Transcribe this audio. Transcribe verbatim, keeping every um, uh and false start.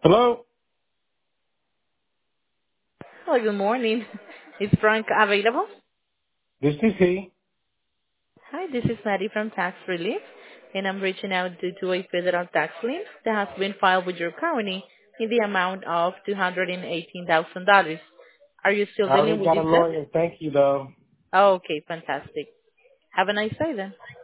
Hello, Hello, good morning. Is Frank available? this is he. Hi, this is Maddie from Tax Relief, and I'm reaching out due to a federal tax lien that has been filed with your county in the amount of two hundred eighteen thousand dollars. Are you still I already dealing with got a this debt? lawyer. Thank you, though. Oh, okay, fantastic. Have a nice day then.